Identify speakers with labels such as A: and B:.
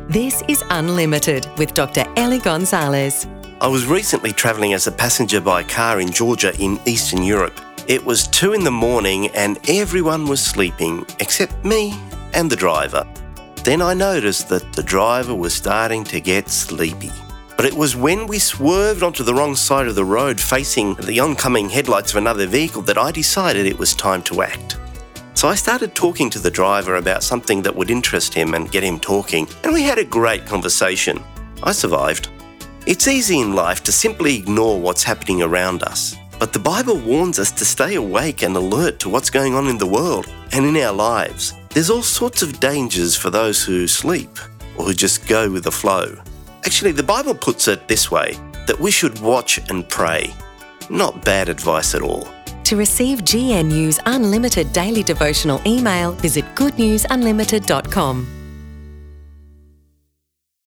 A: This is Unlimited with Dr. Ellie Gonzalez.
B: I was recently travelling as a passenger by car in Georgia in Eastern Europe. It was 2 a.m. and everyone was sleeping except me and the driver. Then I noticed that the driver was starting to get sleepy. But it was when we swerved onto the wrong side of the road facing the oncoming headlights of another vehicle that I decided it was time to act. So I started talking to the driver about something that would interest him and get him talking, and we had a great conversation. I survived. It's easy in life to simply ignore what's happening around us, but the Bible warns us to stay awake and alert to what's going on in the world and in our lives. There's all sorts of dangers for those who sleep or who just go with the flow. Actually, the Bible puts it this way, that we should watch and pray. Not bad advice at all.
A: To receive GNU's Unlimited daily devotional email, visit goodnewsunlimited.com.